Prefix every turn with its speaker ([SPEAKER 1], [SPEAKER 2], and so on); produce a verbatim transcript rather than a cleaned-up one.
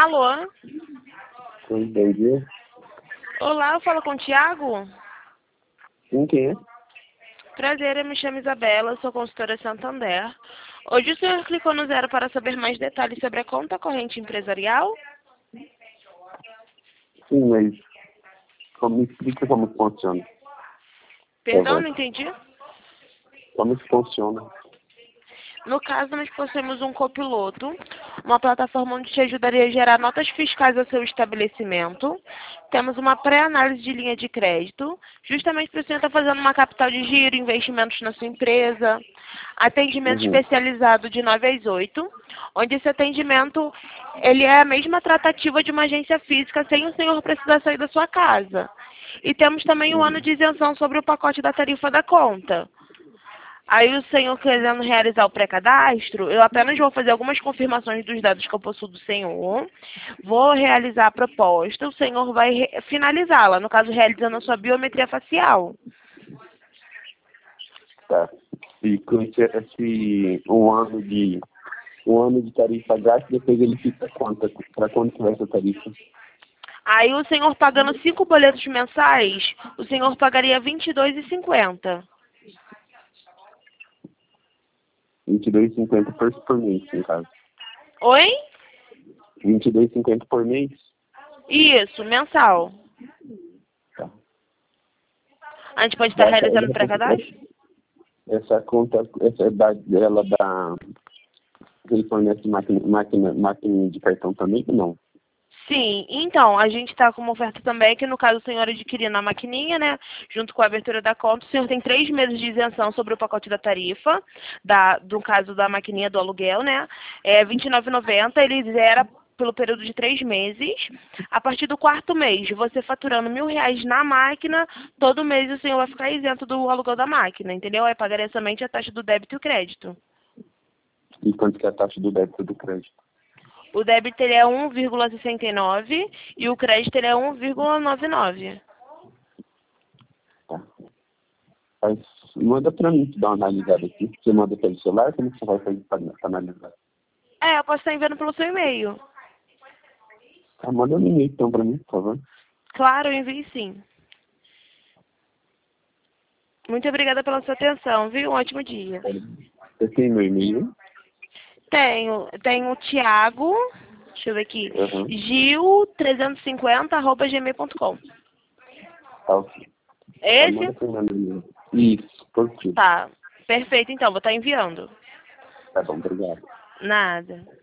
[SPEAKER 1] Alô?
[SPEAKER 2] Oi, bom dia.
[SPEAKER 1] Olá, eu falo com o Thiago?
[SPEAKER 2] Sim, quem é?
[SPEAKER 1] Prazer, eu me chamo Isabela, eu sou consultora Santander. Hoje o senhor clicou no zero para saber mais detalhes sobre a conta corrente empresarial?
[SPEAKER 2] Sim, mas como, me explica como que funciona. Por
[SPEAKER 1] Perdão,
[SPEAKER 2] favor.
[SPEAKER 1] não entendi.
[SPEAKER 2] Como que funciona?
[SPEAKER 1] No caso, nós possuímos um copiloto, uma plataforma onde te ajudaria a gerar notas fiscais ao seu estabelecimento. Temos uma pré-análise de linha de crédito, justamente para o senhor estar fazendo uma capital de giro, investimentos na sua empresa. Atendimento
[SPEAKER 2] Uhum.
[SPEAKER 1] especializado de nove às oito, onde esse atendimento ele é a mesma tratativa de uma agência física, sem o senhor precisar sair da sua casa. E temos também um ano
[SPEAKER 2] Uhum.
[SPEAKER 1] de isenção sobre o pacote da tarifa da conta. Aí o senhor querendo realizar o pré-cadastro, eu apenas vou fazer algumas confirmações dos dados que eu possuo do senhor, vou realizar a proposta, o senhor vai re- finalizá-la, no caso realizando a sua biometria facial.
[SPEAKER 2] Tá. E com esse, esse um ano de um ano de tarifa grátis, depois ele fica quanto? Para quando que vai essa tarifa?
[SPEAKER 1] Aí o senhor pagando cinco boletos mensais, o senhor pagaria vinte e dois reais e cinquenta centavos.
[SPEAKER 2] vinte e dois reais e cinquenta centavos por, por mês, no caso.
[SPEAKER 1] Oi?
[SPEAKER 2] vinte e dois reais e cinquenta centavos por mês?
[SPEAKER 1] Isso, mensal.
[SPEAKER 2] Tá.
[SPEAKER 1] A gente pode estar
[SPEAKER 2] Essa,
[SPEAKER 1] realizando o pré-cadastro?
[SPEAKER 2] essa conta, essa é da, ela dá, ele fornece máquina, máquina, máquina de cartão também ou não?
[SPEAKER 1] Sim, então, a gente está com uma oferta também que, no caso, o senhor adquirindo a maquininha, né, junto com a abertura da conta, o senhor tem três meses de isenção sobre o pacote da tarifa, da, do caso da maquininha do aluguel, né, é vinte e nove reais e noventa centavos, ele zera pelo período de três meses. A partir do quarto mês, você faturando mil reais na máquina, todo mês o senhor vai ficar isento do aluguel da máquina, entendeu? Aí pagaria somente a taxa do débito e o crédito.
[SPEAKER 2] E quanto que é a taxa do débito e do crédito?
[SPEAKER 1] O débito ele é um vírgula sessenta e nove e o crédito ele é um vírgula noventa e nove.
[SPEAKER 2] Tá. Mas manda pra mim dar uma analisada aqui. Você manda pelo celular, como que você vai fazer pra, pra analisar?
[SPEAKER 1] É, eu posso estar enviando pelo seu e-mail.
[SPEAKER 2] Tá, manda um e-mail então pra mim, por favor.
[SPEAKER 1] Claro, eu envio sim. Muito obrigada pela sua atenção, viu? Um ótimo dia.
[SPEAKER 2] Você tem meu e-mail?
[SPEAKER 1] Tenho, tenho o Thiago, deixa eu ver aqui,
[SPEAKER 2] Aham.
[SPEAKER 1] gil trezentos e cinquenta arroba gmail ponto com.
[SPEAKER 2] Tá, ok. Tá,
[SPEAKER 1] Esse?
[SPEAKER 2] manda pra mim no e-mail. Isso, positivo.
[SPEAKER 1] Tá. Perfeito, então, vou estar enviando.
[SPEAKER 2] Tá bom, obrigado.
[SPEAKER 1] Nada.